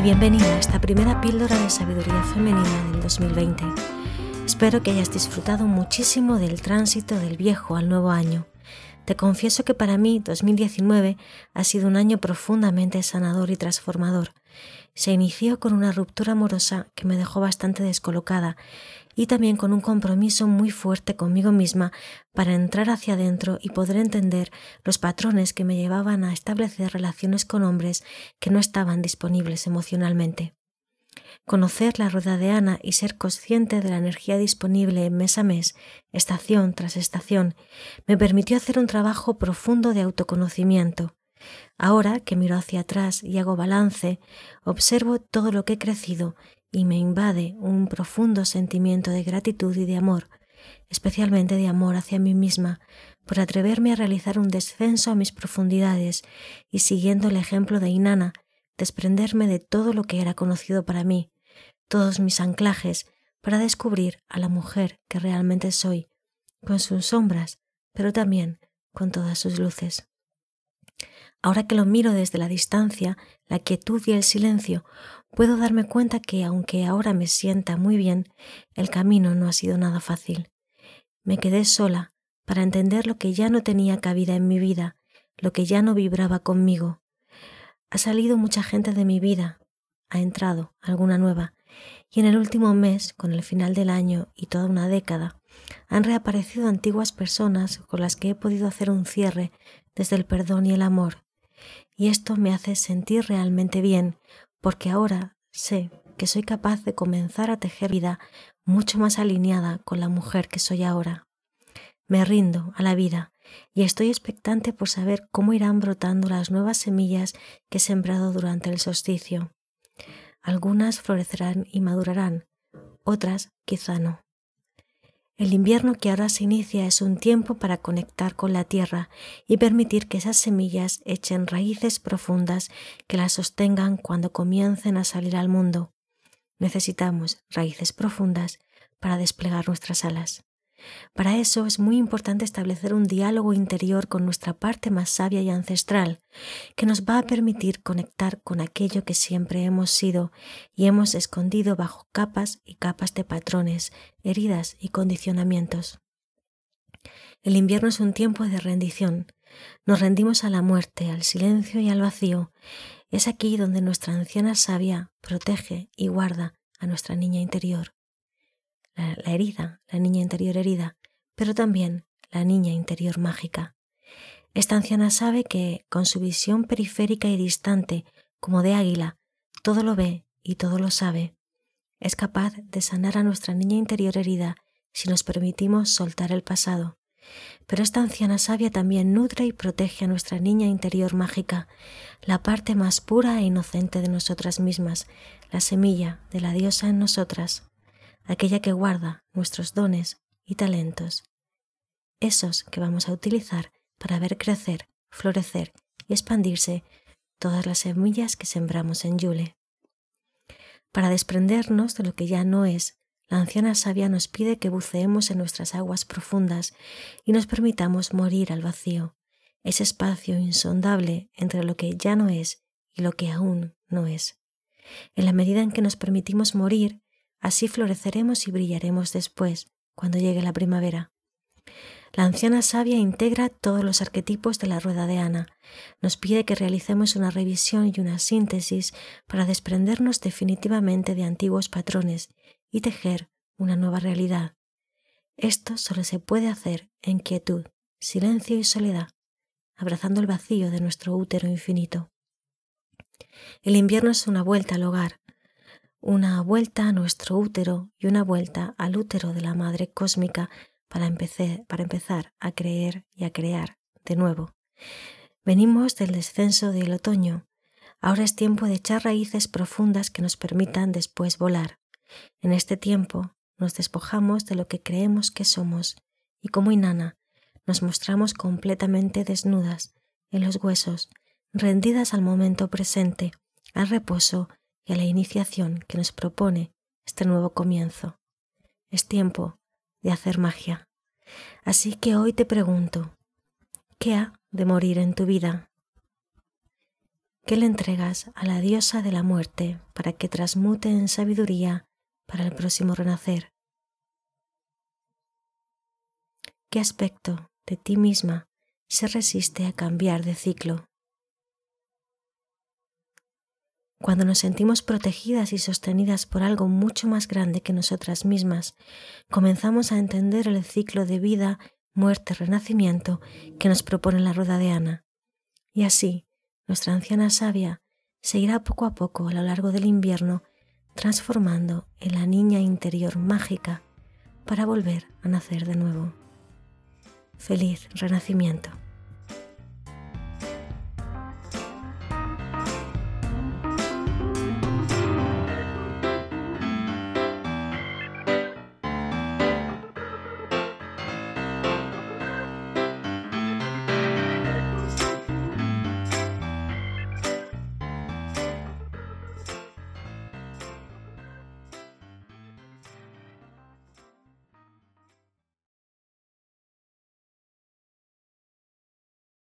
y bienvenido a esta primera píldora de sabiduría femenina del 2020. Espero que hayas disfrutado muchísimo del tránsito del viejo al nuevo año. Te confieso que para mí 2019 ha sido un año profundamente sanador y transformador. Se inició con una ruptura amorosa que me dejó bastante descolocada y también con un compromiso muy fuerte conmigo misma para entrar hacia adentro y poder entender los patrones que me llevaban a establecer relaciones con hombres que no estaban disponibles emocionalmente. Conocer la rueda de Ana y ser consciente de la energía disponible mes a mes, estación tras estación, me permitió hacer un trabajo profundo de autoconocimiento. Ahora que miro hacia atrás y hago balance, observo todo lo que he crecido y me invade un profundo sentimiento de gratitud y de amor, especialmente de amor hacia mí misma, por atreverme a realizar un descenso a mis profundidades y, siguiendo el ejemplo de Inanna, desprenderme de todo lo que era conocido para mí, todos mis anclajes, para descubrir a la mujer que realmente soy, con sus sombras, pero también con todas sus luces. Ahora que lo miro desde la distancia, la quietud y el silencio, puedo darme cuenta que, aunque ahora me sienta muy bien, el camino no ha sido nada fácil. Me quedé sola para entender lo que ya no tenía cabida en mi vida, lo que ya no vibraba conmigo. Ha salido mucha gente de mi vida, ha entrado alguna nueva, y en el último mes, con el final del año y toda una década, han reaparecido antiguas personas con las que he podido hacer un cierre desde el perdón y el amor. Y esto me hace sentir realmente bien, porque ahora sé que soy capaz de comenzar a tejer vida mucho más alineada con la mujer que soy ahora. Me rindo a la vida y estoy expectante por saber cómo irán brotando las nuevas semillas que he sembrado durante el solsticio. Algunas florecerán y madurarán, otras quizá no. El invierno que ahora se inicia es un tiempo para conectar con la tierra y permitir que esas semillas echen raíces profundas que las sostengan cuando comiencen a salir al mundo. Necesitamos raíces profundas para desplegar nuestras alas. Para eso es muy importante establecer un diálogo interior con nuestra parte más sabia y ancestral, que nos va a permitir conectar con aquello que siempre hemos sido y hemos escondido bajo capas y capas de patrones, heridas y condicionamientos. El invierno es un tiempo de rendición. Nos rendimos a la muerte, al silencio y al vacío. Es aquí donde nuestra anciana sabia protege y guarda a nuestra niña interior. La herida, la niña interior herida, pero también la niña interior mágica. Esta anciana sabe que, con su visión periférica y distante, como de águila, todo lo ve y todo lo sabe. Es capaz de sanar a nuestra niña interior herida si nos permitimos soltar el pasado. Pero esta anciana sabia también nutre y protege a nuestra niña interior mágica, la parte más pura e inocente de nosotras mismas, la semilla de la diosa en nosotras, aquella que guarda nuestros dones y talentos, esos que vamos a utilizar para ver crecer, florecer y expandirse todas las semillas que sembramos en Yule. Para desprendernos de lo que ya no es, la anciana sabia nos pide que buceemos en nuestras aguas profundas y nos permitamos morir al vacío, ese espacio insondable entre lo que ya no es y lo que aún no es. En la medida en que nos permitimos morir, así floreceremos y brillaremos después, cuando llegue la primavera. La anciana sabia integra todos los arquetipos de la rueda de Ana. Nos pide que realicemos una revisión y una síntesis para desprendernos definitivamente de antiguos patrones y tejer una nueva realidad. Esto solo se puede hacer en quietud, silencio y soledad, abrazando el vacío de nuestro útero infinito. El invierno es una vuelta al hogar, una vuelta a nuestro útero y una vuelta al útero de la Madre Cósmica para empezar a creer y a crear de nuevo. Venimos del descenso del otoño. Ahora es tiempo de echar raíces profundas que nos permitan después volar. En este tiempo nos despojamos de lo que creemos que somos y, como Inanna, nos mostramos completamente desnudas en los huesos, rendidas al momento presente, al reposo y a la iniciación que nos propone este nuevo comienzo. Es tiempo de hacer magia. Así que hoy te pregunto, ¿qué ha de morir en tu vida? ¿Qué le entregas a la diosa de la muerte para que transmute en sabiduría para el próximo renacer? ¿Qué aspecto de ti misma se resiste a cambiar de ciclo? Cuando nos sentimos protegidas y sostenidas por algo mucho más grande que nosotras mismas, comenzamos a entender el ciclo de vida, muerte, renacimiento que nos propone la rueda de Ana. Y así, nuestra anciana sabia se irá poco a poco a lo largo del invierno transformando en la niña interior mágica para volver a nacer de nuevo. Feliz renacimiento.